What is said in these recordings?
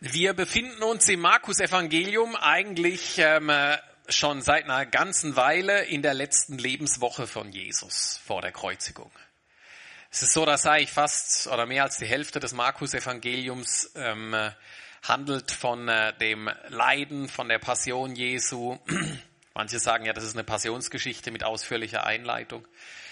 Wir befinden uns im Markus-Evangelium eigentlich schon seit einer ganzen Weile in der letzten Lebenswoche von Jesus vor der Kreuzigung. Es ist so, dass eigentlich fast oder mehr als die Hälfte des Markus-Evangeliums handelt von dem Leiden, von der Passion Jesu. Manche sagen ja, das ist eine Passionsgeschichte mit ausführlicher Einleitung.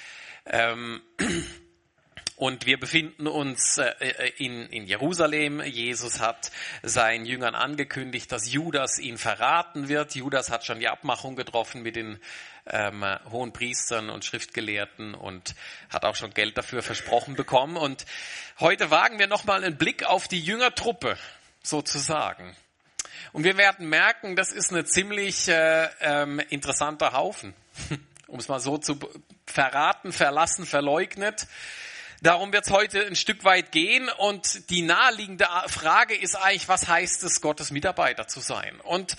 Und wir befinden uns in Jerusalem. Jesus hat seinen Jüngern angekündigt, dass Judas ihn verraten wird. Judas hat schon die Abmachung getroffen mit den Hohenpriestern und Schriftgelehrten und hat auch schon Geld dafür versprochen bekommen. Und heute wagen wir nochmal einen Blick auf die Jüngertruppe, sozusagen. Und wir werden merken, das ist eine ziemlich interessanter Haufen, um es mal so zu verraten, verlassen, verleugnet. Darum wird es heute ein Stück weit gehen und die naheliegende Frage ist eigentlich, was heißt es, Gottes Mitarbeiter zu sein? Und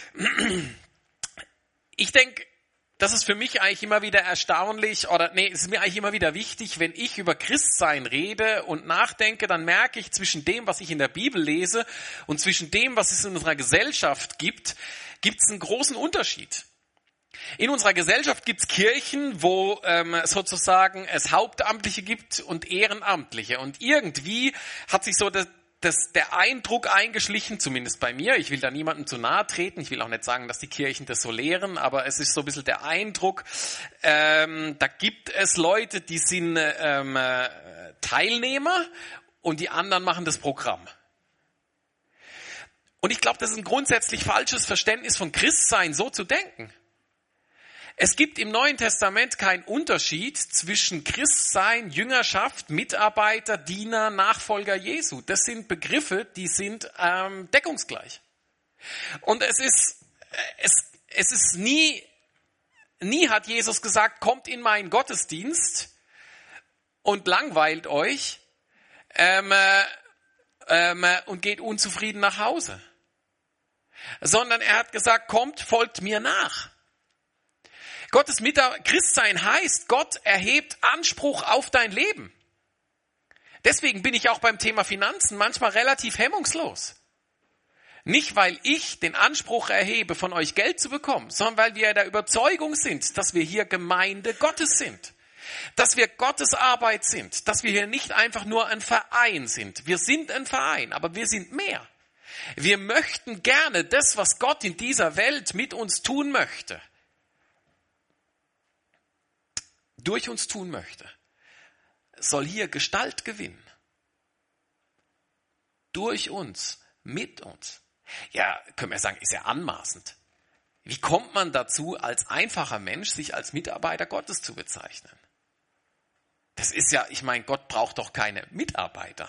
ich denke, das ist für mich eigentlich immer wieder erstaunlich es ist mir eigentlich immer wieder wichtig, wenn ich über Christsein rede und nachdenke, dann merke ich zwischen dem, was ich in der Bibel lese und zwischen dem, was es in unserer Gesellschaft gibt es einen großen Unterschied. In unserer Gesellschaft gibt es Kirchen, wo sozusagen es Hauptamtliche gibt und Ehrenamtliche. Und irgendwie hat sich so der Eindruck eingeschlichen, zumindest bei mir, ich will da niemandem zu nahe treten, ich will auch nicht sagen, dass die Kirchen das so lehren, aber es ist so ein bisschen der Eindruck, da gibt es Leute, die sind Teilnehmer und die anderen machen das Programm. Und ich glaube, das ist ein grundsätzlich falsches Verständnis von Christsein, so zu denken. Es gibt im Neuen Testament keinen Unterschied zwischen Christsein, Jüngerschaft, Mitarbeiter, Diener, Nachfolger Jesu. Das sind Begriffe, die sind deckungsgleich. Und es ist nie hat Jesus gesagt, kommt in meinen Gottesdienst und langweilt euch und geht unzufrieden nach Hause. Sondern er hat gesagt, kommt, folgt mir nach. Christsein heißt, Gott erhebt Anspruch auf dein Leben. Deswegen bin ich auch beim Thema Finanzen manchmal relativ hemmungslos. Nicht, weil ich den Anspruch erhebe, von euch Geld zu bekommen, sondern weil wir der Überzeugung sind, dass wir hier Gemeinde Gottes sind. Dass wir Gottes Arbeit sind. Dass wir hier nicht einfach nur ein Verein sind. Wir sind ein Verein, aber wir sind mehr. Wir möchten gerne das, was Gott in dieser Welt mit uns tun möchte, durch uns tun möchte, soll hier Gestalt gewinnen. Durch uns, mit uns. Ja, können wir sagen, ist ja anmaßend. Wie kommt man dazu, als einfacher Mensch sich als Mitarbeiter Gottes zu bezeichnen? Das ist ja, ich meine, Gott braucht doch keine Mitarbeiter.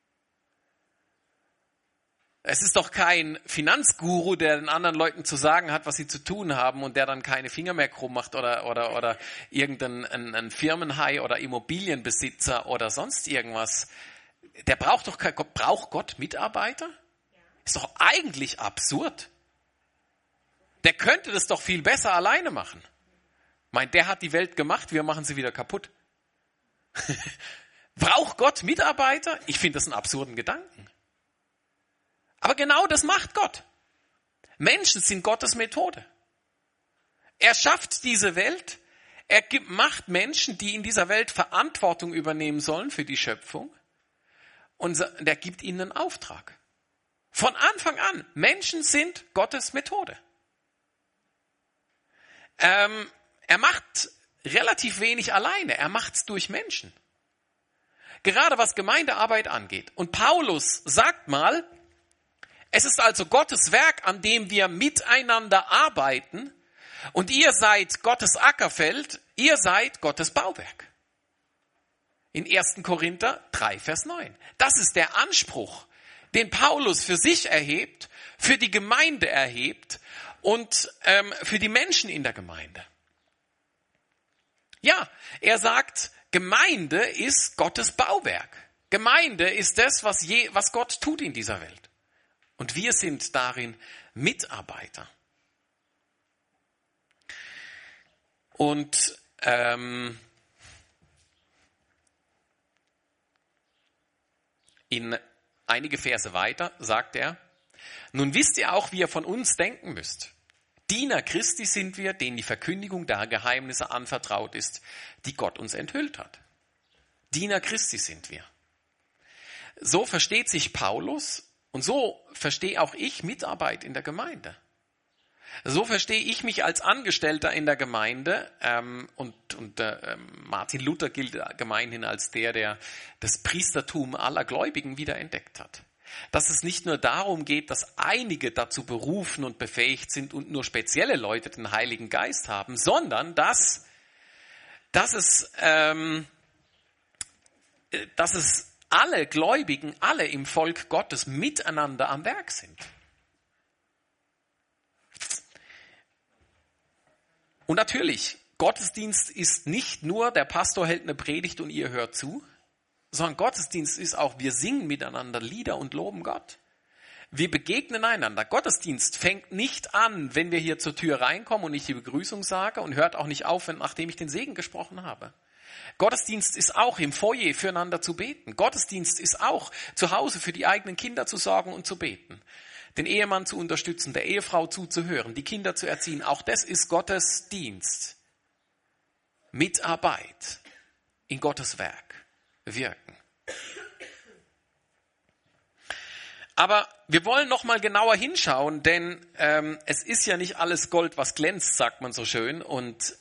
Es ist doch kein Finanzguru, der den anderen Leuten zu sagen hat, was sie zu tun haben und der dann keine Finger mehr krumm macht oder irgendein Firmenhai oder Immobilienbesitzer oder sonst irgendwas. Der braucht Gott Mitarbeiter? Ist doch eigentlich absurd. Der könnte das doch viel besser alleine machen. Der hat die Welt gemacht, wir machen sie wieder kaputt. Braucht Gott Mitarbeiter? Ich finde das einen absurden Gedanken. Aber genau das macht Gott. Menschen sind Gottes Methode. Er schafft diese Welt. Er macht Menschen, die in dieser Welt Verantwortung übernehmen sollen für die Schöpfung. Und er gibt ihnen einen Auftrag. Von Anfang an. Menschen sind Gottes Methode. Er macht relativ wenig alleine. Er macht es durch Menschen. Gerade was Gemeindearbeit angeht. Und Paulus sagt mal, es ist also Gottes Werk, an dem wir miteinander arbeiten und ihr seid Gottes Ackerfeld, ihr seid Gottes Bauwerk. In 1. Korinther 3, Vers 9. Das ist der Anspruch, den Paulus für sich erhebt, für die Gemeinde erhebt und für die Menschen in der Gemeinde. Ja, er sagt, Gemeinde ist Gottes Bauwerk. Gemeinde ist das, was Gott tut in dieser Welt. Und wir sind darin Mitarbeiter. Und in einige Verse weiter sagt er, Nun wisst ihr auch, wie ihr von uns denken müsst. Diener Christi sind wir, denen die Verkündigung der Geheimnisse anvertraut ist, die Gott uns enthüllt hat. Diener Christi sind wir. So versteht sich Paulus und so verstehe auch ich Mitarbeit in der Gemeinde. So verstehe ich mich als Angestellter in der Gemeinde Martin Luther gilt gemeinhin als der das Priestertum aller Gläubigen wiederentdeckt hat. Dass es nicht nur darum geht, dass einige dazu berufen und befähigt sind und nur spezielle Leute den Heiligen Geist haben, sondern dass es alle Gläubigen, alle im Volk Gottes miteinander am Werk sind. Und natürlich, Gottesdienst ist nicht nur, der Pastor hält eine Predigt und ihr hört zu, sondern Gottesdienst ist auch, wir singen miteinander Lieder und loben Gott. Wir begegnen einander. Gottesdienst fängt nicht an, wenn wir hier zur Tür reinkommen und ich die Begrüßung sage und hört auch nicht auf, nachdem ich den Segen gesprochen habe. Gottesdienst ist auch im Foyer füreinander zu beten. Gottesdienst ist auch zu Hause für die eigenen Kinder zu sorgen und zu beten. Den Ehemann zu unterstützen, der Ehefrau zuzuhören, die Kinder zu erziehen. Auch das ist Gottes Dienst. Mitarbeit in Gottes Werk wirken. Aber wir wollen noch mal genauer hinschauen, denn es ist ja nicht alles Gold, was glänzt, sagt man so schön. Und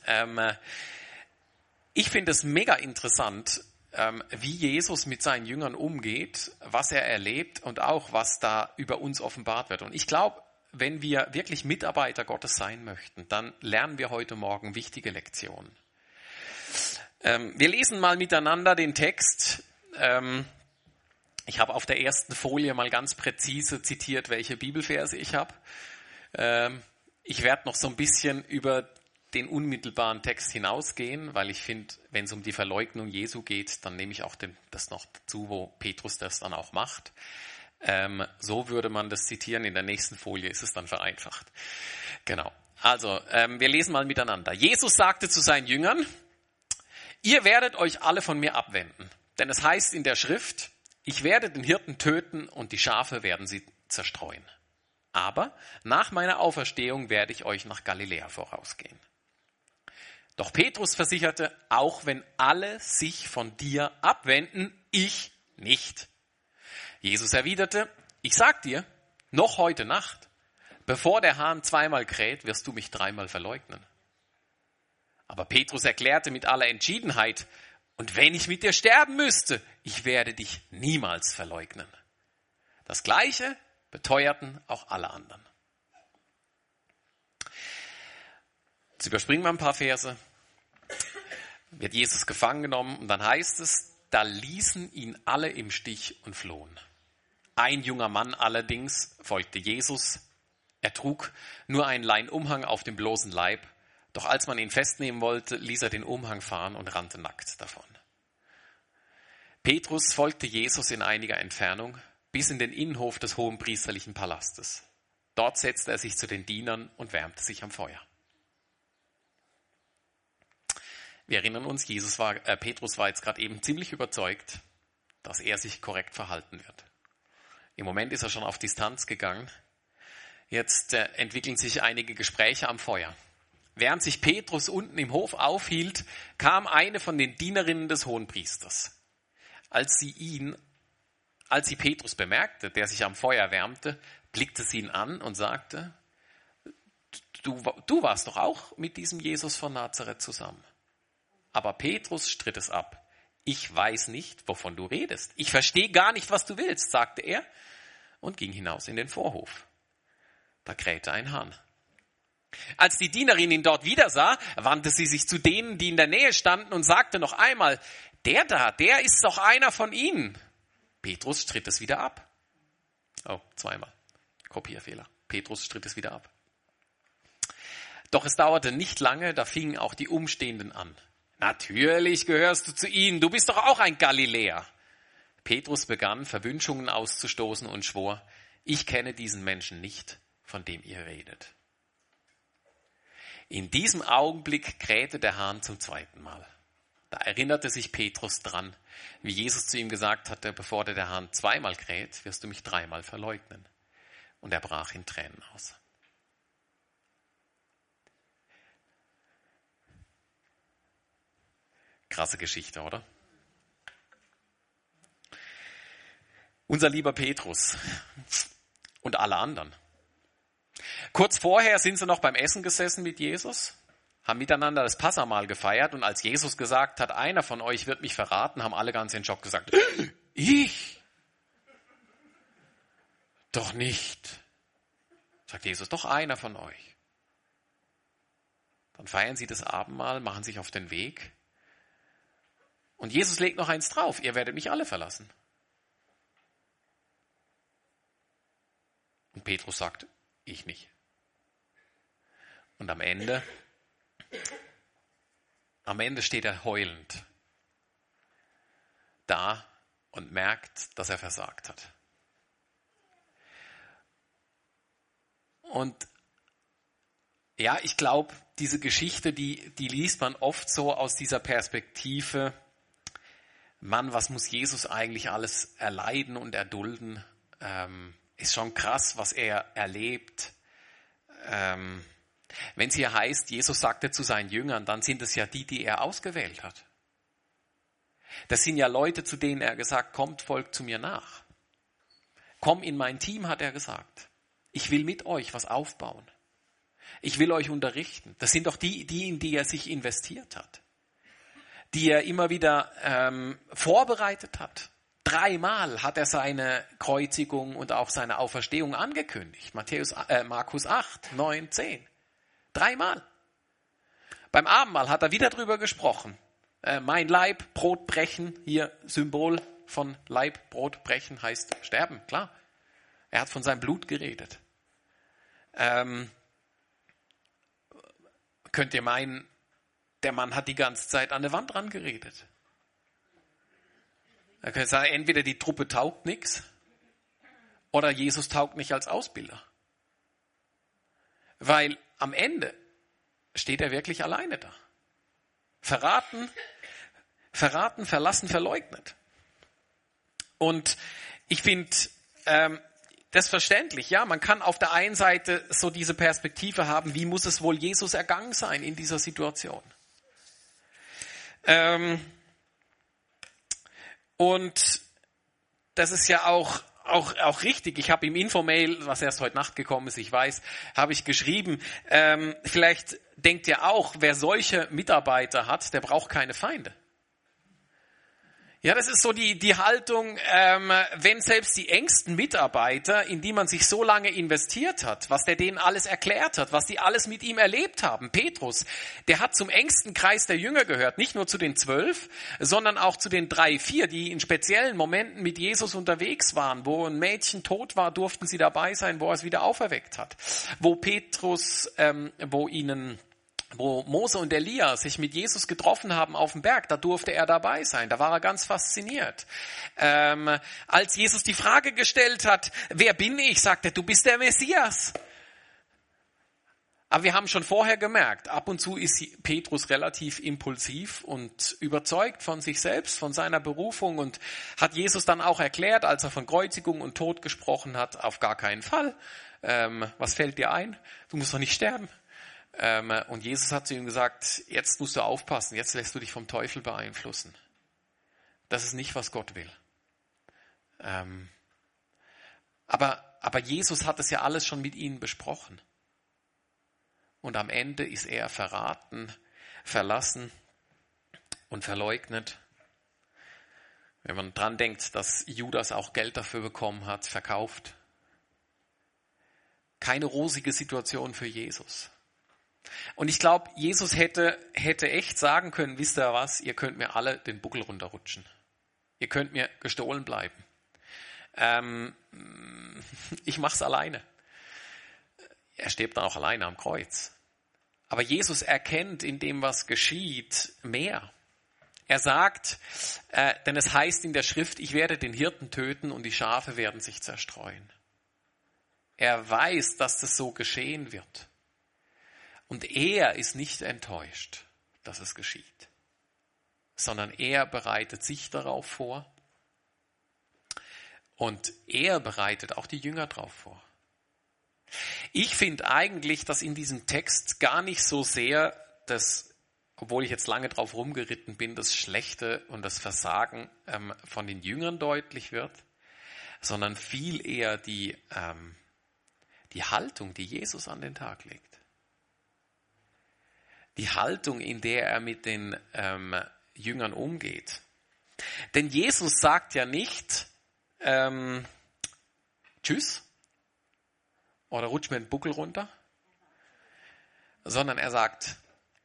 ich finde es mega interessant, wie Jesus mit seinen Jüngern umgeht, was er erlebt und auch, was da über uns offenbart wird. Und ich glaube, wenn wir wirklich Mitarbeiter Gottes sein möchten, dann lernen wir heute Morgen wichtige Lektionen. Wir lesen mal miteinander den Text. Ich habe auf der ersten Folie mal ganz präzise zitiert, welche Bibelverse ich habe. Ich werde noch so ein bisschen über den unmittelbaren Text hinausgehen, weil ich finde, wenn es um die Verleugnung Jesu geht, dann nehme ich auch das noch dazu, wo Petrus das dann auch macht. So würde man das zitieren. In der nächsten Folie ist es dann vereinfacht. Genau. Also, wir lesen mal miteinander. Jesus sagte zu seinen Jüngern, ihr werdet euch alle von mir abwenden. Denn es heißt in der Schrift, ich werde den Hirten töten und die Schafe werden sie zerstreuen. Aber nach meiner Auferstehung werde ich euch nach Galiläa vorausgehen. Doch Petrus versicherte, auch wenn alle sich von dir abwenden, ich nicht. Jesus erwiderte, ich sag dir, noch heute Nacht, bevor der Hahn zweimal kräht, wirst du mich dreimal verleugnen. Aber Petrus erklärte mit aller Entschiedenheit, und wenn ich mit dir sterben müsste, ich werde dich niemals verleugnen. Das Gleiche beteuerten auch alle anderen. Jetzt überspringen wir ein paar Verse. Wird Jesus gefangen genommen und dann heißt es, da ließen ihn alle im Stich und flohen. Ein junger Mann allerdings folgte Jesus. Er trug nur einen Leinumhang auf dem bloßen Leib. Doch als man ihn festnehmen wollte, ließ er den Umhang fahren und rannte nackt davon. Petrus folgte Jesus in einiger Entfernung bis in den Innenhof des hohenpriesterlichen Palastes. Dort setzte er sich zu den Dienern und wärmte sich am Feuer. Wir erinnern uns, Petrus war jetzt gerade eben ziemlich überzeugt, dass er sich korrekt verhalten wird. Im Moment ist er schon auf Distanz gegangen. Jetzt entwickeln sich einige Gespräche am Feuer. Während sich Petrus unten im Hof aufhielt, kam eine von den Dienerinnen des Hohenpriesters. Als sie Petrus bemerkte, der sich am Feuer wärmte, blickte sie ihn an und sagte, du warst doch auch mit diesem Jesus von Nazareth zusammen. Aber Petrus stritt es ab. Ich weiß nicht, wovon du redest. Ich verstehe gar nicht, was du willst, sagte er und ging hinaus in den Vorhof. Da krähte ein Hahn. Als die Dienerin ihn dort wieder sah, wandte sie sich zu denen, die in der Nähe standen und sagte noch einmal, der ist doch einer von ihnen. Petrus stritt es wieder ab. Oh, zweimal. Kopierfehler. Petrus stritt es wieder ab. Doch es dauerte nicht lange, da fingen auch die Umstehenden an. Natürlich gehörst du zu ihnen, du bist doch auch ein Galiläer. Petrus begann, Verwünschungen auszustoßen und schwor, ich kenne diesen Menschen nicht, von dem ihr redet. In diesem Augenblick krähte der Hahn zum zweiten Mal. Da erinnerte sich Petrus dran, wie Jesus zu ihm gesagt hatte, bevor der Hahn zweimal kräht, wirst du mich dreimal verleugnen. Und er brach in Tränen aus. Krasse Geschichte, oder? Unser lieber Petrus und alle anderen. Kurz vorher sind sie noch beim Essen gesessen mit Jesus, haben miteinander das Passahmahl gefeiert und als Jesus gesagt hat, einer von euch wird mich verraten, haben alle ganz in Schock gesagt, ich? Doch nicht. Sagt Jesus, doch einer von euch. Dann feiern sie das Abendmahl, machen sich auf den Weg und Jesus legt noch eins drauf, ihr werdet mich alle verlassen. Und Petrus sagt, ich nicht. Und am Ende steht er heulend da und merkt, dass er versagt hat. Und ja, ich glaube, diese Geschichte, die liest man oft so aus dieser Perspektive, Mann, was muss Jesus eigentlich alles erleiden und erdulden? Ist schon krass, was er erlebt. Wenn es hier heißt, Jesus sagte zu seinen Jüngern, dann sind es ja die er ausgewählt hat. Das sind ja Leute, zu denen er gesagt, kommt, folgt zu mir nach. Komm in mein Team, hat er gesagt. Ich will mit euch was aufbauen. Ich will euch unterrichten. Das sind doch die, in die er sich investiert hat. Die er immer wieder vorbereitet hat. 3-mal hat er seine Kreuzigung und auch seine Auferstehung angekündigt. Markus 8, 9, 10. 3-mal. Beim Abendmahl hat er wieder drüber gesprochen. Mein Leib, Brot brechen, hier Symbol von Leib, Brot brechen heißt sterben, klar. Er hat von seinem Blut geredet. Könnt ihr meinen, der Mann hat die ganze Zeit an der Wand dran geredet. Da könnt ihr sagen, entweder die Truppe taugt nichts oder Jesus taugt nicht als Ausbilder. Weil am Ende steht er wirklich alleine da. Verraten, verlassen, verleugnet. Und ich finde das verständlich. Ja, man kann auf der einen Seite so diese Perspektive haben, wie muss es wohl Jesus ergangen sein in dieser Situation? Und das ist ja auch richtig. Ich habe im Infomail, was erst heute Nacht gekommen ist, ich weiß, habe ich geschrieben, vielleicht denkt ihr auch, wer solche Mitarbeiter hat, der braucht keine Feinde. Ja, das ist so die Haltung, wenn selbst die engsten Mitarbeiter, in die man sich so lange investiert hat, was der denen alles erklärt hat, was die alles mit ihm erlebt haben. Petrus, der hat zum engsten Kreis der Jünger gehört, nicht nur zu den 12, sondern auch zu den 3, 4, die in speziellen Momenten mit Jesus unterwegs waren. Wo ein Mädchen tot war, durften sie dabei sein, wo er es wieder auferweckt hat. Wo Mose und Elia sich mit Jesus getroffen haben auf dem Berg, da durfte er dabei sein, da war er ganz fasziniert. Als Jesus die Frage gestellt hat, wer bin ich, sagte er, du bist der Messias. Aber wir haben schon vorher gemerkt, ab und zu ist Petrus relativ impulsiv und überzeugt von sich selbst, von seiner Berufung und hat Jesus dann auch erklärt, als er von Kreuzigung und Tod gesprochen hat, auf gar keinen Fall. Was fällt dir ein? Du musst doch nicht sterben. Und Jesus hat zu ihm gesagt, jetzt musst du aufpassen, jetzt lässt du dich vom Teufel beeinflussen. Das ist nicht, was Gott will. Aber Jesus hat es ja alles schon mit ihnen besprochen. Und am Ende ist er verraten, verlassen und verleugnet. Wenn man dran denkt, dass Judas auch Geld dafür bekommen hat, verkauft. Keine rosige Situation für Jesus. Und ich glaube, Jesus hätte echt sagen können, wisst ihr was, ihr könnt mir alle den Buckel runterrutschen. Ihr könnt mir gestohlen bleiben. Ich mach's alleine. Er stirbt dann auch alleine am Kreuz. Aber Jesus erkennt in dem, was geschieht, mehr. Er sagt, denn es heißt in der Schrift, ich werde den Hirten töten und die Schafe werden sich zerstreuen. Er weiß, dass das so geschehen wird. Und er ist nicht enttäuscht, dass es geschieht, sondern er bereitet sich darauf vor und er bereitet auch die Jünger darauf vor. Ich finde eigentlich, dass in diesem Text gar nicht so sehr obwohl ich jetzt lange drauf rumgeritten bin, das Schlechte und das Versagen von den Jüngern deutlich wird, sondern viel eher die Haltung, die Jesus an den Tag legt. Die Haltung, in der er mit den Jüngern umgeht. Denn Jesus sagt ja nicht, tschüss, oder rutsch mir den Buckel runter, sondern er sagt,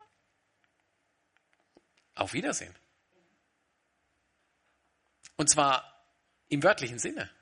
auf Wiedersehen. Und zwar im wörtlichen Sinne.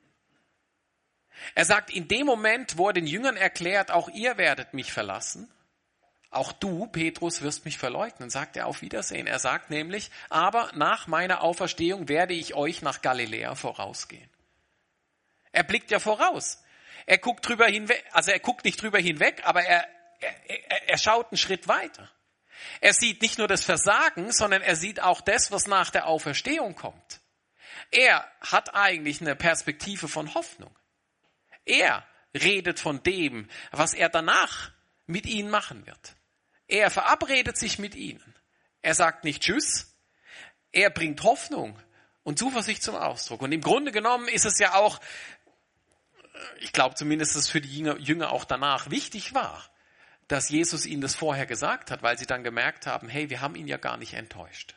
Er sagt, in dem Moment, wo er den Jüngern erklärt, auch ihr werdet mich verlassen, auch du, Petrus, wirst mich verleugnen, sagt er auf Wiedersehen. Er sagt nämlich, aber nach meiner Auferstehung werde ich euch nach Galiläa vorausgehen. Er blickt ja voraus. Er guckt drüber hinweg, also er guckt nicht drüber hinweg, aber er schaut einen Schritt weiter. Er sieht nicht nur das Versagen, sondern er sieht auch das, was nach der Auferstehung kommt. Er hat eigentlich eine Perspektive von Hoffnung. Er redet von dem, was er danach mit ihnen machen wird. Er verabredet sich mit ihnen. Er sagt nicht Tschüss. Er bringt Hoffnung und Zuversicht zum Ausdruck. Und im Grunde genommen ist es ja auch, ich glaube zumindest, dass es für die Jünger auch danach wichtig war, dass Jesus ihnen das vorher gesagt hat, weil sie dann gemerkt haben, hey, wir haben ihn ja gar nicht enttäuscht.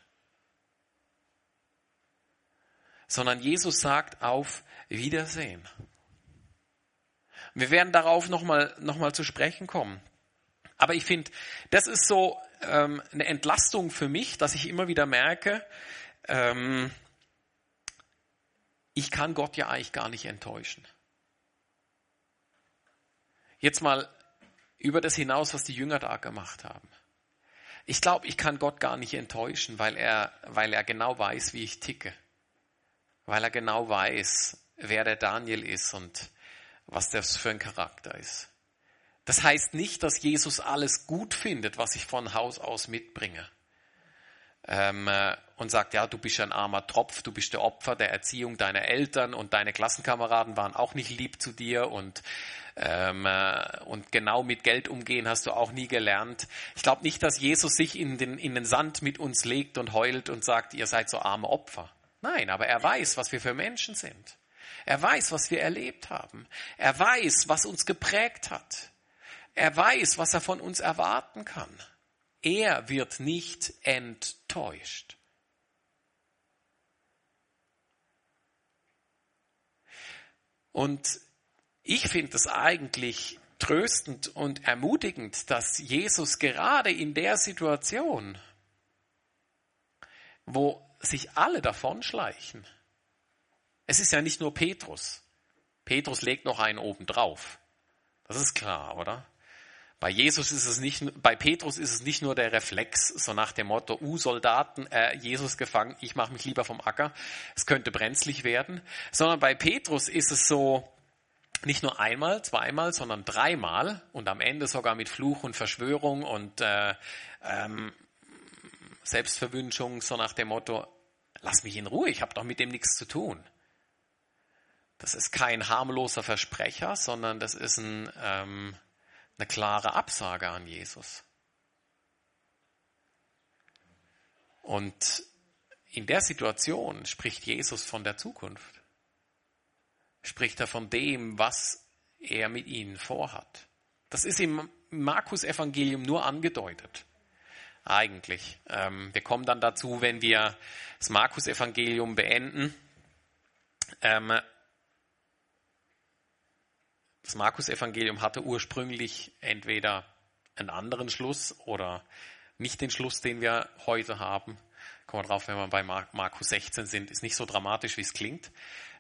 Sondern Jesus sagt auf Wiedersehen. Wir werden darauf nochmal zu sprechen kommen. Aber ich finde, das ist so eine Entlastung für mich, dass ich immer wieder merke, ich kann Gott ja eigentlich gar nicht enttäuschen. Jetzt mal über das hinaus, was die Jünger da gemacht haben. Ich glaube, ich kann Gott gar nicht enttäuschen, weil er genau weiß, wie ich ticke. Weil er genau weiß, wer der Daniel ist und was das für ein Charakter ist. Das heißt nicht, dass Jesus alles gut findet, was ich von Haus aus mitbringe. Und sagt, ja, du bist ein armer Tropf, du bist der Opfer der Erziehung deiner Eltern und deine Klassenkameraden waren auch nicht lieb zu dir und genau mit Geld umgehen hast du auch nie gelernt. Ich glaube nicht, dass Jesus sich in den Sand mit uns legt und heult und sagt, ihr seid so arme Opfer. Nein, aber er weiß, was wir für Menschen sind. Er weiß, was wir erlebt haben. Er weiß, was uns geprägt hat. Er weiß, was er von uns erwarten kann. Er wird nicht enttäuscht. Und ich finde es eigentlich tröstend und ermutigend, dass Jesus gerade in der Situation, wo sich alle davonschleichen, es ist ja nicht nur Petrus. Petrus legt noch einen oben drauf. Das ist klar, oder? Bei Petrus ist es nicht nur der Reflex, so nach dem Motto, Soldaten, Jesus gefangen, ich mache mich lieber vom Acker, es könnte brenzlig werden, sondern bei Petrus ist es so, nicht nur einmal, zweimal, sondern dreimal und am Ende sogar mit Fluch und Verschwörung und Selbstverwünschung, so nach dem Motto, lass mich in Ruhe, ich habe doch mit dem nichts zu tun. Das ist kein harmloser Versprecher, sondern das ist eine klare Absage an Jesus. Und in der Situation spricht Jesus von der Zukunft. Spricht er von dem, was er mit ihnen vorhat. Das ist im Markus-Evangelium nur angedeutet. Eigentlich. Wir kommen dann dazu, wenn wir das Markus-Evangelium beenden. Das Markus-Evangelium hatte ursprünglich entweder einen anderen Schluss oder nicht den Schluss, den wir heute haben. Kommen wir drauf, wenn wir bei Markus 16 sind, ist nicht so dramatisch, wie es klingt.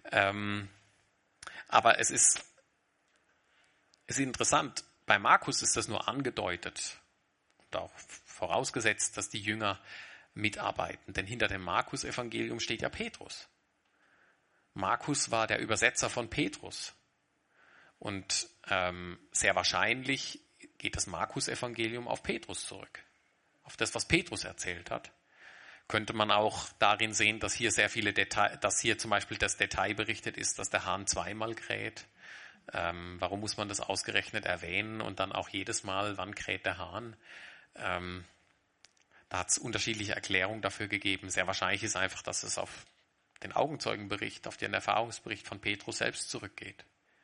Aber es ist interessant, bei Markus ist das nur angedeutet und auch vorausgesetzt, dass die Jünger mitarbeiten. Denn hinter dem Markus-Evangelium steht ja Petrus. Markus war der Übersetzer von Petrus. Und sehr wahrscheinlich geht das Markus-Evangelium auf Petrus zurück. Auf das, was Petrus erzählt hat. Könnte man auch darin sehen, dass hier sehr viele dass hier zum Beispiel das Detail berichtet ist, dass der Hahn zweimal kräht. Warum muss man das ausgerechnet erwähnen und dann auch jedes Mal, wann kräht der Hahn? Da hat es unterschiedliche Erklärungen dafür gegeben. Sehr wahrscheinlich ist einfach, dass es auf den Augenzeugenbericht, auf den Erfahrungsbericht von Petrus selbst zurückgeht.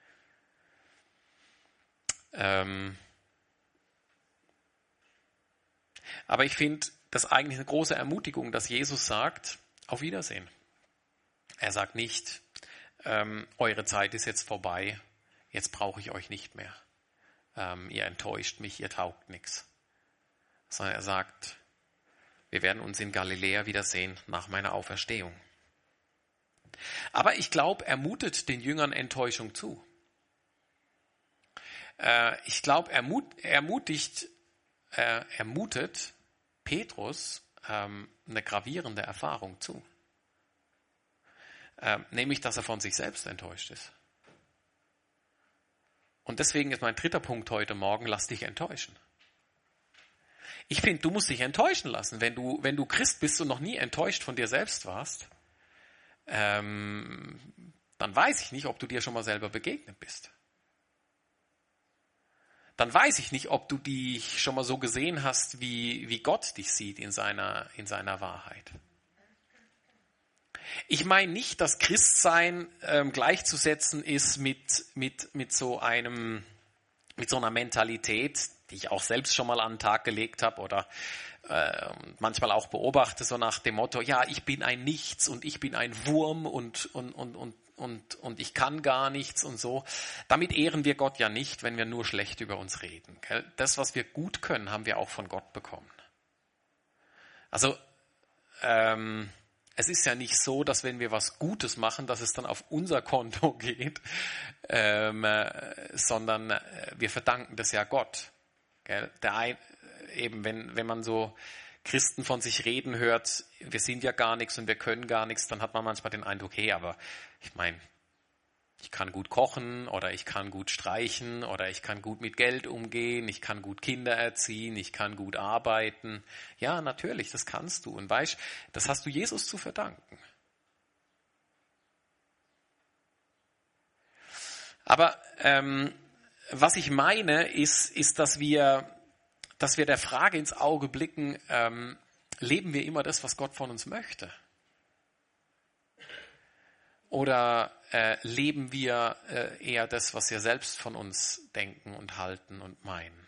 Aber ich finde das eigentlich eine große Ermutigung, dass Jesus sagt, auf Wiedersehen. Er sagt nicht, eure Zeit ist jetzt vorbei, jetzt brauche ich euch nicht mehr. Ihr enttäuscht mich, ihr taugt nichts. Sondern er sagt, wir werden uns in Galiläa wiedersehen nach meiner Auferstehung. Aber ich glaube, er mutet den Jüngern Enttäuschung zu. Ich glaube, er mutet Petrus eine gravierende Erfahrung zu. Nämlich, dass er von sich selbst enttäuscht ist. Und deswegen ist mein dritter Punkt heute Morgen, lass dich enttäuschen. Ich finde, du musst dich enttäuschen lassen. Wenn du Christ bist und noch nie enttäuscht von dir selbst warst, dann weiß ich nicht, ob du dir schon mal selber begegnet bist. Dann weiß ich nicht, ob du dich schon mal so gesehen hast, wie Gott dich sieht in seiner Wahrheit. Ich meine nicht, dass Christsein gleichzusetzen ist mit so einer Mentalität, die ich auch selbst schon mal an den Tag gelegt habe oder manchmal auch beobachte, so nach dem Motto, ja, ich bin ein Nichts und ich bin ein Wurm und ich kann gar nichts und so. Damit ehren wir Gott ja nicht, wenn wir nur schlecht über uns reden. Gell? Das, was wir gut können, haben wir auch von Gott bekommen. Also, es ist ja nicht so, dass wenn wir was Gutes machen, dass es dann auf unser Konto geht, sondern wir verdanken das ja Gott. Gell? Eben, wenn man so Christen von sich reden hört, wir sind ja gar nichts und wir können gar nichts, dann hat man manchmal den Eindruck, hey, aber ich meine, ich kann gut kochen oder ich kann gut streichen oder ich kann gut mit Geld umgehen, ich kann gut Kinder erziehen, ich kann gut arbeiten. Ja, natürlich, das kannst du. Und weißt, das hast du Jesus zu verdanken. Aber was ich meine, ist, dass wir der Frage ins Auge blicken, leben wir immer das, was Gott von uns möchte? Oder leben wir eher das, was wir selbst von uns denken und halten und meinen?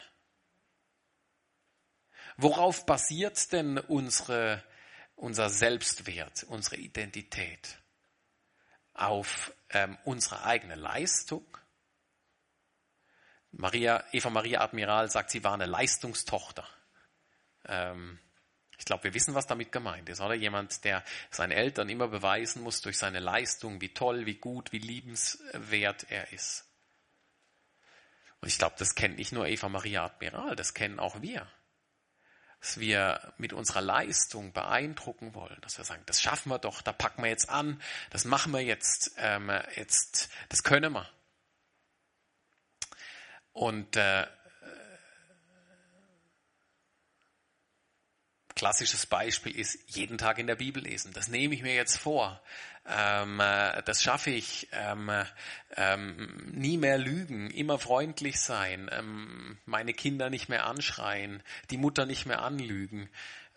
Worauf basiert denn unser Selbstwert, unsere Identität? Auf unsere eigene Leistung? Eva Maria Admiral sagt, sie war eine Leistungstochter. Ich glaube, wir wissen, was damit gemeint ist, oder? Jemand, der seinen Eltern immer beweisen muss durch seine Leistung, wie toll, wie gut, wie liebenswert er ist. Und ich glaube, das kennt nicht nur Eva Maria Admiral, das kennen auch wir. Dass wir mit unserer Leistung beeindrucken wollen, dass wir sagen, das schaffen wir doch, da packen wir jetzt an, das machen wir jetzt, das können wir. Und klassisches Beispiel ist, jeden Tag in der Bibel lesen. Das nehme ich mir jetzt vor. Das schaffe ich. Nie mehr lügen, immer freundlich sein, meine Kinder nicht mehr anschreien, die Mutter nicht mehr anlügen.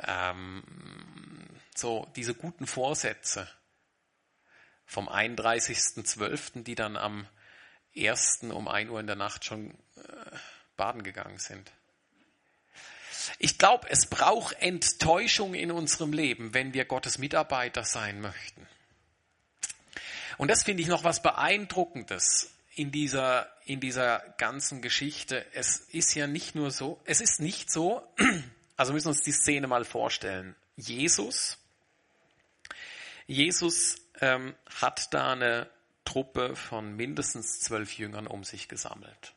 So diese guten Vorsätze vom 31.12., die dann am 1. um 1 Uhr in der Nacht schon baden gegangen sind. Ich glaube, es braucht Enttäuschung in unserem Leben, wenn wir Gottes Mitarbeiter sein möchten. Und das finde ich noch was Beeindruckendes in dieser ganzen Geschichte. Es ist ja nicht nur so, es ist nicht so, also müssen wir uns die Szene mal vorstellen. Jesus hat da eine Truppe von mindestens 12 Jüngern um sich gesammelt.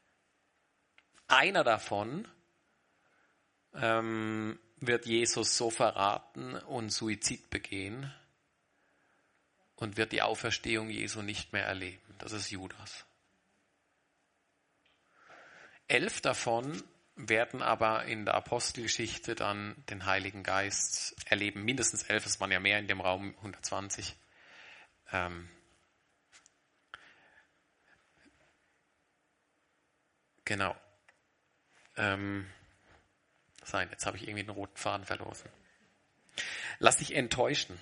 Einer davon wird Jesus so verraten und Suizid begehen und wird die Auferstehung Jesu nicht mehr erleben. Das ist Judas. 11 davon werden aber in der Apostelgeschichte dann den Heiligen Geist erleben. Mindestens 11, es waren ja mehr in dem Raum, 120. Genau. Jetzt habe ich irgendwie den roten Faden verloren. Lass dich enttäuschen.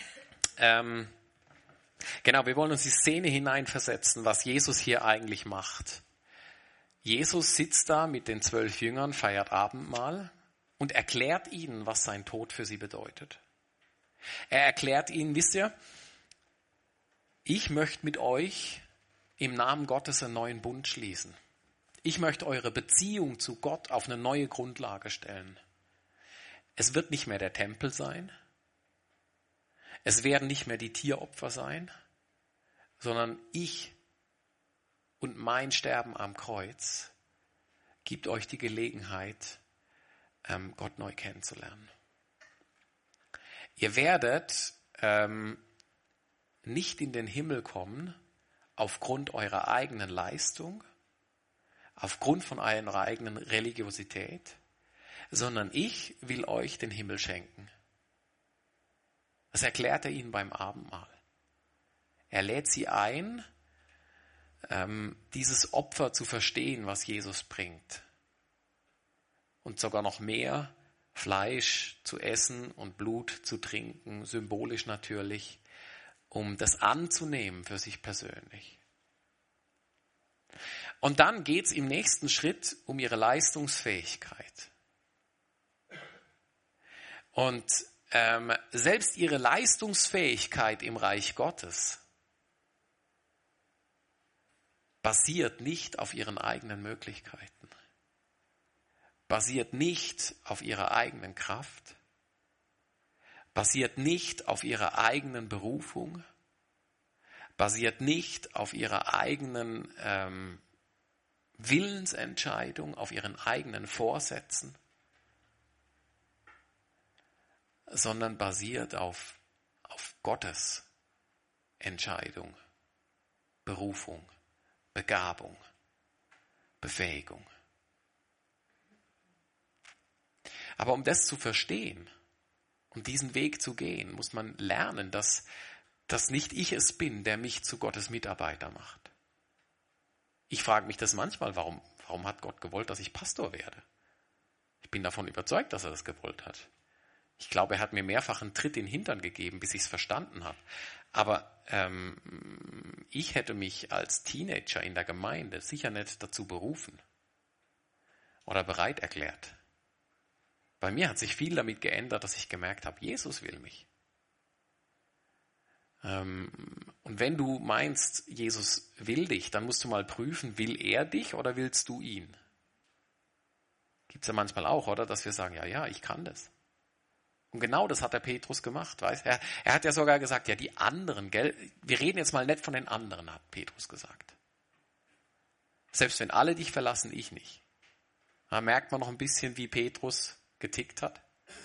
Genau, wir wollen uns die Szene hineinversetzen, was Jesus hier eigentlich macht. Jesus sitzt da mit den 12 Jüngern, feiert Abendmahl und erklärt ihnen, was sein Tod für sie bedeutet. Er erklärt ihnen, wisst ihr, ich möchte mit euch im Namen Gottes einen neuen Bund schließen. Ich möchte eure Beziehung zu Gott auf eine neue Grundlage stellen. Es wird nicht mehr der Tempel sein. Es werden nicht mehr die Tieropfer sein, sondern ich und mein Sterben am Kreuz gibt euch die Gelegenheit, Gott neu kennenzulernen. Ihr werdet nicht in den Himmel kommen aufgrund eurer eigenen Leistung, aufgrund von eurer eigenen Religiosität, sondern ich will euch den Himmel schenken. Das erklärt er ihnen beim Abendmahl. Er lädt sie ein, dieses Opfer zu verstehen, was Jesus bringt. Und sogar noch mehr Fleisch zu essen und Blut zu trinken, symbolisch natürlich, um das anzunehmen für sich persönlich. Und dann geht es im nächsten Schritt um ihre Leistungsfähigkeit. Und selbst ihre Leistungsfähigkeit im Reich Gottes basiert nicht auf ihren eigenen Möglichkeiten, basiert nicht auf ihrer eigenen Kraft, basiert nicht auf ihrer eigenen Berufung, basiert nicht auf ihrer eigenen Willensentscheidung, auf ihren eigenen Vorsätzen, sondern basiert auf Gottes Entscheidung, Berufung, Begabung, Befähigung. Aber um das zu verstehen und diesen Weg zu gehen, muss man lernen, dass nicht ich es bin, der mich zu Gottes Mitarbeiter macht. Ich frage mich das manchmal, warum hat Gott gewollt, dass ich Pastor werde? Ich bin davon überzeugt, dass er das gewollt hat. Ich glaube, er hat mir mehrfach einen Tritt in den Hintern gegeben, bis ich es verstanden habe. Aber ich hätte mich als Teenager in der Gemeinde sicher nicht dazu berufen oder bereit erklärt. Bei mir hat sich viel damit geändert, dass ich gemerkt habe, Jesus will mich. Und wenn du meinst, Jesus will dich, dann musst du mal prüfen, will er dich oder willst du ihn? Gibt es ja manchmal auch, oder? Dass wir sagen, ja, ich kann das. Und genau das hat der Petrus gemacht. Weißt? Er hat ja sogar gesagt, ja, die anderen, gell? Wir reden jetzt mal nicht von den anderen, hat Petrus gesagt. Selbst wenn alle dich verlassen, ich nicht. Da merkt man noch ein bisschen, wie Petrus getickt hat.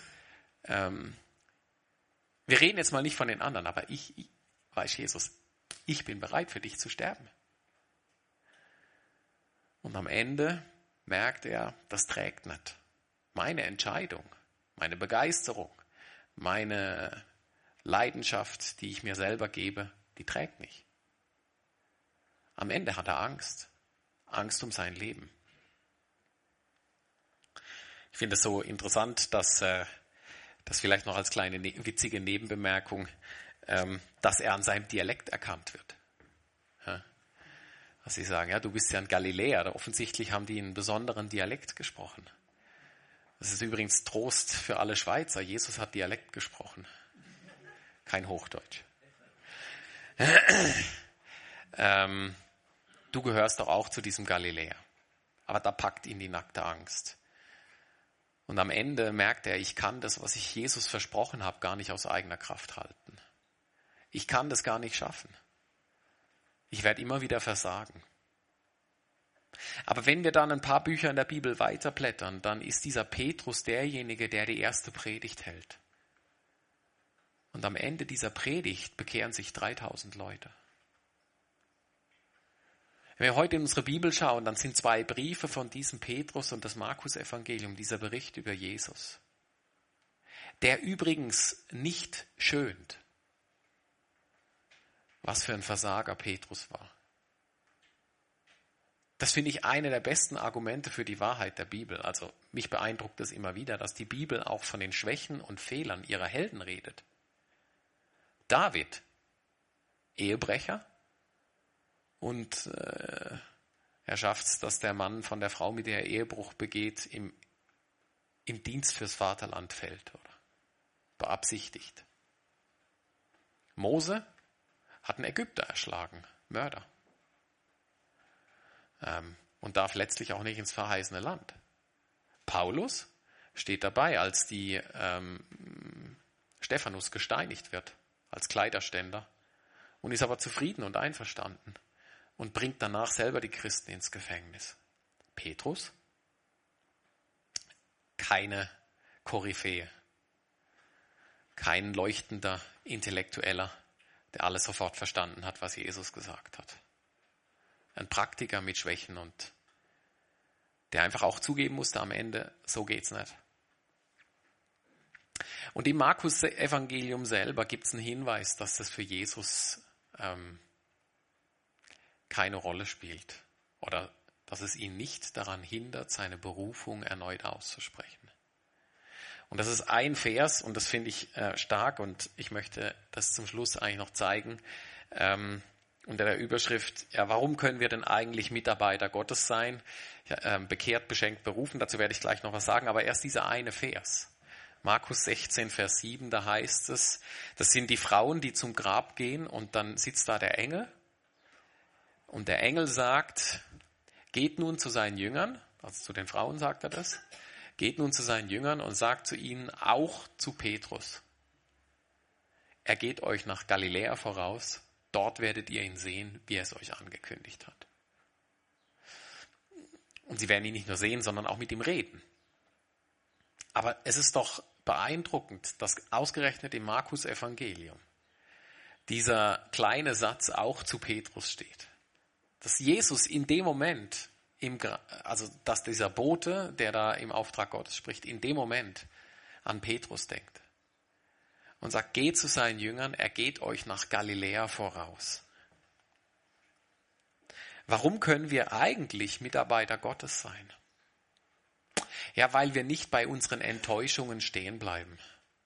Wir reden jetzt mal nicht von den anderen, aber ich weiß Jesus, ich bin bereit für dich zu sterben. Und am Ende merkt er, das trägt nicht. Meine Entscheidung, meine Begeisterung, meine Leidenschaft, die ich mir selber gebe, die trägt nicht. Am Ende hat er Angst. Angst um sein Leben. Ich finde es so interessant, dass das vielleicht noch als kleine witzige Nebenbemerkung, dass er an seinem Dialekt erkannt wird. Ja? Was sie sagen, ja, du bist ja ein Galiläer. Offensichtlich haben die einen besonderen Dialekt gesprochen. Das ist übrigens Trost für alle Schweizer. Jesus hat Dialekt gesprochen. Kein Hochdeutsch. Du gehörst doch auch zu diesem Galiläer. Aber da packt ihn die nackte Angst. Und am Ende merkt er, ich kann das, was ich Jesus versprochen habe, gar nicht aus eigener Kraft halten. Ich kann das gar nicht schaffen. Ich werde immer wieder versagen. Aber wenn wir dann ein paar Bücher in der Bibel weiterblättern, dann ist dieser Petrus derjenige, der die erste Predigt hält. Und am Ende dieser Predigt bekehren sich 3000 Leute. Wenn wir heute in unsere Bibel schauen, dann sind 2 Briefe von diesem Petrus und das Markus-Evangelium, dieser Bericht über Jesus, der übrigens nicht schönt, was für ein Versager Petrus war. Das finde ich eine der besten Argumente für die Wahrheit der Bibel. Also mich beeindruckt es immer wieder, dass die Bibel auch von den Schwächen und Fehlern ihrer Helden redet. David, Ehebrecher, und er schafft es, dass der Mann von der Frau, mit der er Ehebruch begeht, im Dienst fürs Vaterland fällt oder beabsichtigt. Mose hat einen Ägypter erschlagen, Mörder. Und darf letztlich auch nicht ins verheißene Land. Paulus steht dabei, als die Stephanus gesteinigt wird, als Kleiderständer, und ist aber zufrieden und einverstanden und bringt danach selber die Christen ins Gefängnis. Petrus, keine Koryphäe, kein leuchtender Intellektueller, der alles sofort verstanden hat, was Jesus gesagt hat. Ein Praktiker mit Schwächen und der einfach auch zugeben musste am Ende, so geht's nicht. Und im Markus-Evangelium selber gibt es einen Hinweis, dass das für Jesus keine Rolle spielt oder dass es ihn nicht daran hindert, seine Berufung erneut auszusprechen. Und das ist ein Vers und das finde ich stark und ich möchte das zum Schluss eigentlich noch zeigen. Unter der Überschrift, ja, warum können wir denn eigentlich Mitarbeiter Gottes sein? Ja, bekehrt, beschenkt, berufen, dazu werde ich gleich noch was sagen, aber erst dieser eine Vers. Markus 16, Vers 7, da heißt es, das sind die Frauen, die zum Grab gehen und dann sitzt da der Engel und der Engel sagt, geht nun zu seinen Jüngern, also zu den Frauen sagt er das, geht nun zu seinen Jüngern und sagt zu ihnen, auch zu Petrus, er geht euch nach Galiläa voraus, dort werdet ihr ihn sehen, wie er es euch angekündigt hat. Und sie werden ihn nicht nur sehen, sondern auch mit ihm reden. Aber es ist doch beeindruckend, dass ausgerechnet im Markus-Evangelium dieser kleine Satz auch zu Petrus steht. Dass Jesus in dem Moment, also dass dieser Bote, der da im Auftrag Gottes spricht, in dem Moment an Petrus denkt. Und sagt, geht zu seinen Jüngern, er geht euch nach Galiläa voraus. Warum können wir eigentlich Mitarbeiter Gottes sein? Ja, weil wir nicht bei unseren Enttäuschungen stehen bleiben.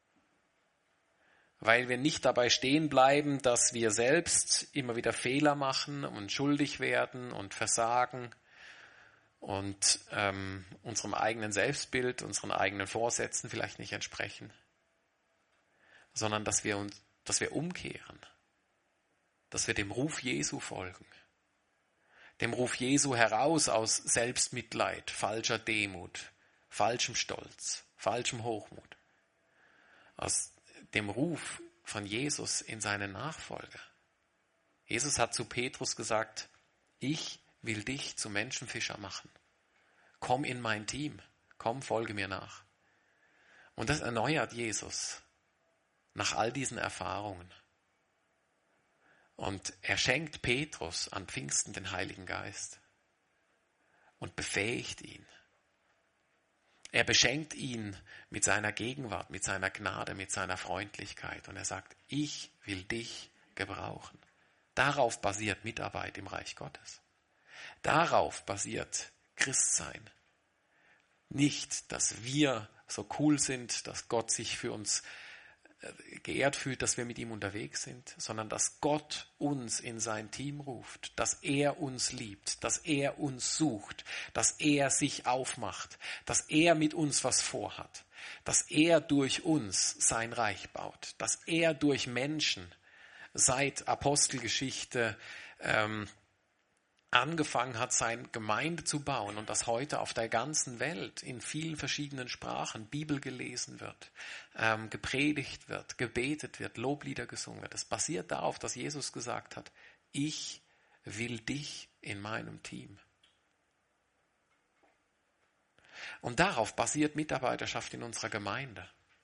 Weil wir nicht dabei stehen bleiben, dass wir selbst immer wieder Fehler machen und schuldig werden und versagen und unserem eigenen Selbstbild, unseren eigenen Vorsätzen vielleicht nicht entsprechen. Sondern dass wir umkehren, dass wir dem Ruf Jesu folgen, dem Ruf Jesu heraus aus Selbstmitleid, falscher Demut, falschem Stolz, falschem Hochmut, aus dem Ruf von Jesus in seine Nachfolger. Jesus hat zu Petrus gesagt, ich will dich zu Menschenfischer machen. Komm in mein Team, komm, folge mir nach. Und das erneuert Jesus nach all diesen Erfahrungen. Und er schenkt Petrus an Pfingsten den Heiligen Geist und befähigt ihn. Er beschenkt ihn mit seiner Gegenwart, mit seiner Gnade, mit seiner Freundlichkeit. Und er sagt, ich will dich gebrauchen. Darauf basiert Mitarbeit im Reich Gottes. Darauf basiert Christsein. Nicht, dass wir so cool sind, dass Gott sich für uns geehrt fühlt, dass wir mit ihm unterwegs sind, sondern dass Gott uns in sein Team ruft, dass er uns liebt, dass er uns sucht, dass er sich aufmacht, dass er mit uns was vorhat, dass er durch uns sein Reich baut, dass er durch Menschen seit Apostelgeschichte angefangen hat, seine Gemeinde zu bauen und dass heute auf der ganzen Welt in vielen verschiedenen Sprachen Bibel gelesen wird, gepredigt wird, gebetet wird, Loblieder gesungen wird. Das basiert darauf, dass Jesus gesagt hat, ich will dich in meinem Team. Und darauf basiert Mitarbeiterschaft in unserer Gemeinde.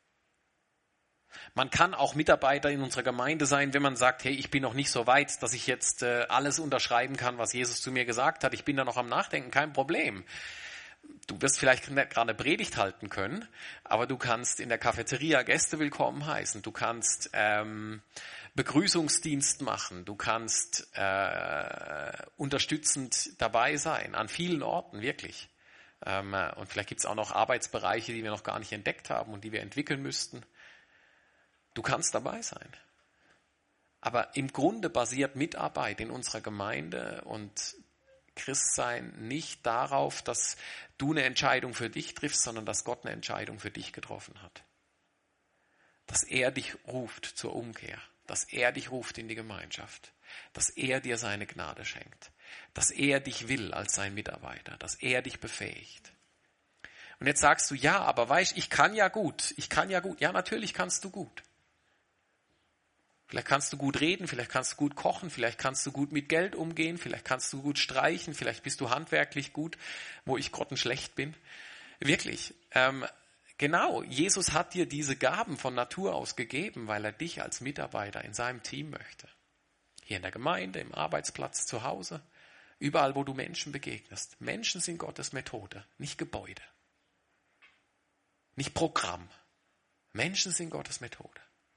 Man kann auch Mitarbeiter in unserer Gemeinde sein, wenn man sagt, hey, ich bin noch nicht so weit, dass ich jetzt alles unterschreiben kann, was Jesus zu mir gesagt hat. Ich bin da noch am Nachdenken, kein Problem. Du wirst vielleicht nicht gerade Predigt halten können, aber du kannst in der Cafeteria Gäste willkommen heißen. Du kannst Begrüßungsdienst machen, du kannst unterstützend dabei sein, an vielen Orten, wirklich. Und vielleicht gibt es auch noch Arbeitsbereiche, die wir noch gar nicht entdeckt haben und die wir entwickeln müssten. Du kannst dabei sein. Aber im Grunde basiert Mitarbeit in unserer Gemeinde und Christsein nicht darauf, dass du eine Entscheidung für dich triffst, sondern dass Gott eine Entscheidung für dich getroffen hat. Dass er dich ruft zur Umkehr, dass er dich ruft in die Gemeinschaft, dass er dir seine Gnade schenkt, dass er dich will als sein Mitarbeiter, dass er dich befähigt. Und jetzt sagst du, ja, aber weißt, ich kann ja gut. Ja, natürlich kannst du gut. Vielleicht kannst du gut reden, vielleicht kannst du gut kochen, vielleicht kannst du gut mit Geld umgehen, vielleicht kannst du gut streichen, vielleicht bist du handwerklich gut, wo ich grottenschlecht bin. Wirklich, genau, Jesus hat dir diese Gaben von Natur aus gegeben, weil er dich als Mitarbeiter in seinem Team möchte. Hier in der Gemeinde, im Arbeitsplatz, zu Hause, überall, wo du Menschen begegnest. Menschen sind Gottes Methode, nicht Gebäude, nicht Programm. Menschen sind Gottes Methode.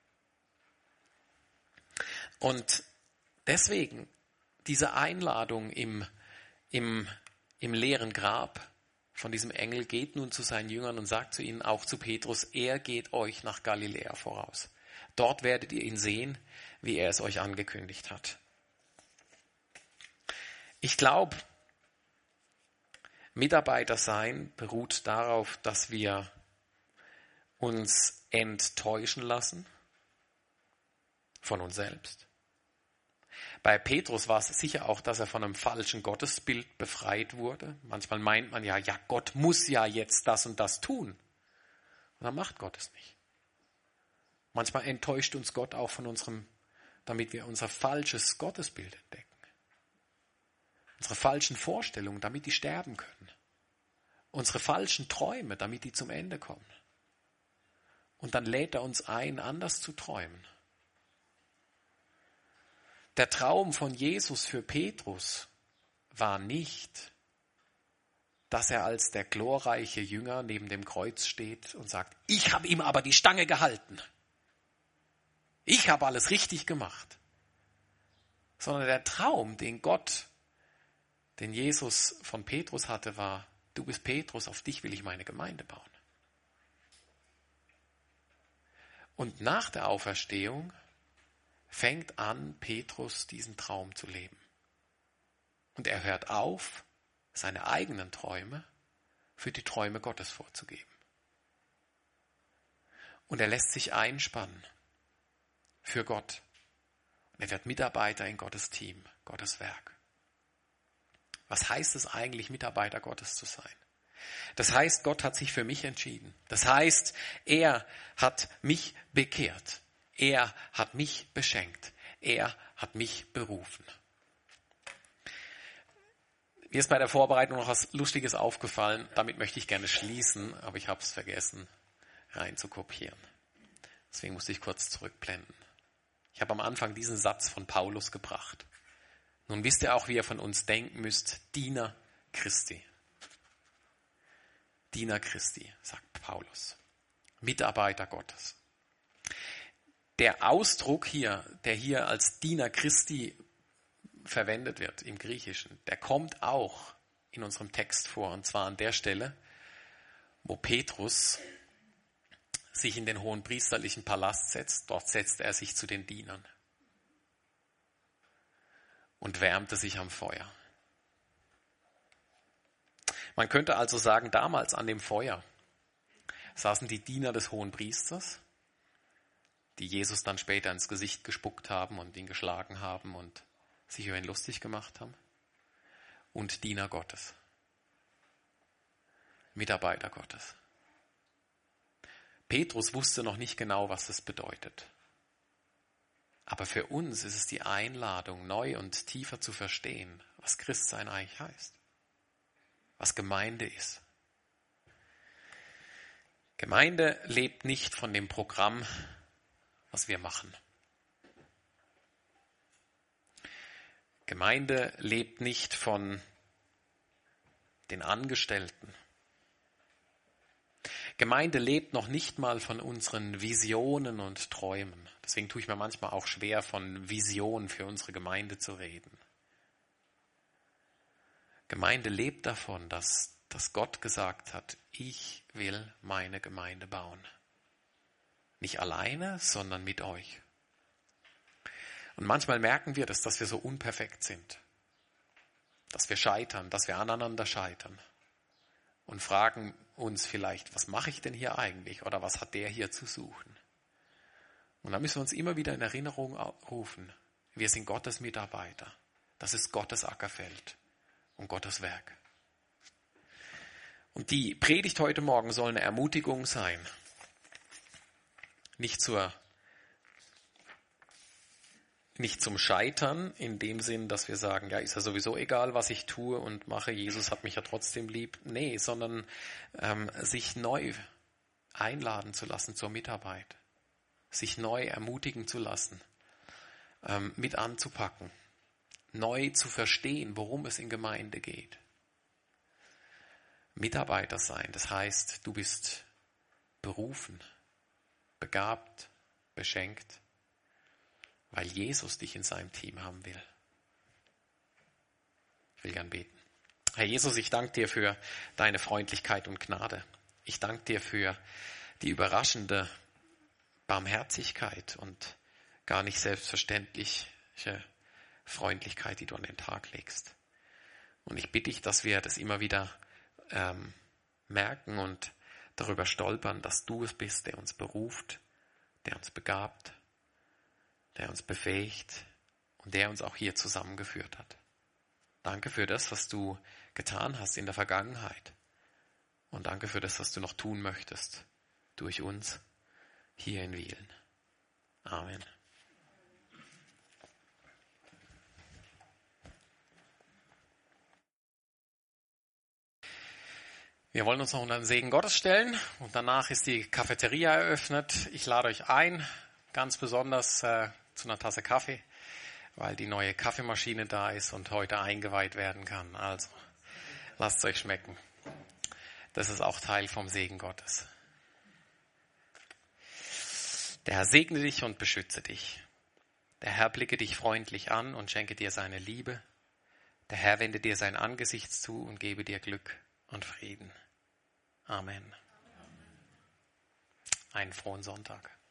Und deswegen diese Einladung im leeren Grab von diesem Engel, geht nun zu seinen Jüngern und sagt zu ihnen, auch zu Petrus, er geht euch nach Galiläa voraus. Dort werdet ihr ihn sehen, wie er es euch angekündigt hat. Ich glaube, Mitarbeiter sein beruht darauf, dass wir uns enttäuschen lassen von uns selbst. Bei Petrus war es sicher auch, dass er von einem falschen Gottesbild befreit wurde. Manchmal meint man ja, Gott muss ja jetzt das und das tun. Und dann macht Gott es nicht. Manchmal enttäuscht uns Gott auch damit wir unser falsches Gottesbild entdecken. Unsere falschen Vorstellungen, damit die sterben können. Unsere falschen Träume, damit die zum Ende kommen. Und dann lädt er uns ein, anders zu träumen. Der Traum von Jesus für Petrus war nicht, dass er als der glorreiche Jünger neben dem Kreuz steht und sagt, ich habe ihm aber die Stange gehalten. Ich habe alles richtig gemacht. Sondern der Traum, den Jesus von Petrus hatte, war, du bist Petrus, auf dich will ich meine Gemeinde bauen. Und nach der Auferstehung fängt an, Petrus diesen Traum zu leben. Und er hört auf, seine eigenen Träume für die Träume Gottes vorzugeben. Und er lässt sich einspannen für Gott. Und er wird Mitarbeiter in Gottes Team, Gottes Werk. Was heißt es eigentlich, Mitarbeiter Gottes zu sein? Das heißt, Gott hat sich für mich entschieden. Das heißt, er hat mich bekehrt. Er hat mich beschenkt. Er hat mich berufen. Mir ist bei der Vorbereitung noch was Lustiges aufgefallen. Damit möchte ich gerne schließen, aber ich habe es vergessen, reinzukopieren. Deswegen musste ich kurz zurückblenden. Ich habe am Anfang diesen Satz von Paulus gebracht. Nun wisst ihr auch, wie ihr von uns denken müsst. Diener Christi. Diener Christi, sagt Paulus. Mitarbeiter Gottes. Der Ausdruck hier, der hier als Diener Christi verwendet wird im Griechischen, der kommt auch in unserem Text vor. Und zwar an der Stelle, wo Petrus sich in den hohenpriesterlichen Palast setzt. Dort setzt er sich zu den Dienern und wärmte sich am Feuer. Man könnte also sagen, damals an dem Feuer saßen die Diener des Hohenpriesters, die Jesus dann später ins Gesicht gespuckt haben und ihn geschlagen haben und sich über ihn lustig gemacht haben, und Diener Gottes, Mitarbeiter Gottes. Petrus wusste noch nicht genau, was das bedeutet. Aber für uns ist es die Einladung, neu und tiefer zu verstehen, was Christsein eigentlich heißt, was Gemeinde ist. Gemeinde lebt nicht von dem Programm, was wir machen. Gemeinde lebt nicht von den Angestellten. Gemeinde lebt noch nicht mal von unseren Visionen und Träumen. Deswegen tue ich mir manchmal auch schwer, von Visionen für unsere Gemeinde zu reden. Gemeinde lebt davon, dass Gott gesagt hat, ich will meine Gemeinde bauen. Nicht alleine, sondern mit euch. Und manchmal merken wir das, dass wir so unperfekt sind. Dass wir scheitern, dass wir aneinander scheitern. Und fragen uns vielleicht, was mache ich denn hier eigentlich? Oder was hat der hier zu suchen? Und da müssen wir uns immer wieder in Erinnerung rufen. Wir sind Gottes Mitarbeiter. Das ist Gottes Ackerfeld und Gottes Werk. Und die Predigt heute Morgen soll eine Ermutigung sein. Nicht zum Scheitern, in dem Sinn, dass wir sagen, ja, ist ja sowieso egal, was ich tue und mache, Jesus hat mich ja trotzdem lieb. Nee, sondern sich neu einladen zu lassen zur Mitarbeit. Sich neu ermutigen zu lassen, mit anzupacken, neu zu verstehen, worum es in Gemeinde geht. Mitarbeiter sein, das heißt, du bist berufen, begabt, beschenkt, weil Jesus dich in seinem Team haben will. Ich will gern beten. Herr Jesus, ich danke dir für deine Freundlichkeit und Gnade. Ich danke dir für die überraschende Barmherzigkeit und gar nicht selbstverständliche Freundlichkeit, die du an den Tag legst. Und ich bitte dich, dass wir das immer wieder merken und darüber stolpern, dass du es bist, der uns beruft, der uns begabt, der uns befähigt und der uns auch hier zusammengeführt hat. Danke für das, was du getan hast in der Vergangenheit. Und danke für das, was du noch tun möchtest durch uns hier in Wielen. Amen. Wir wollen uns noch unter den Segen Gottes stellen und danach ist die Cafeteria eröffnet. Ich lade euch ein, ganz besonders zu einer Tasse Kaffee, weil die neue Kaffeemaschine da ist und heute eingeweiht werden kann. Also lasst es euch schmecken. Das ist auch Teil vom Segen Gottes. Der Herr segne dich und beschütze dich. Der Herr blicke dich freundlich an und schenke dir seine Liebe. Der Herr wende dir sein Angesicht zu und gebe dir Glück und Frieden. Amen. Einen frohen Sonntag.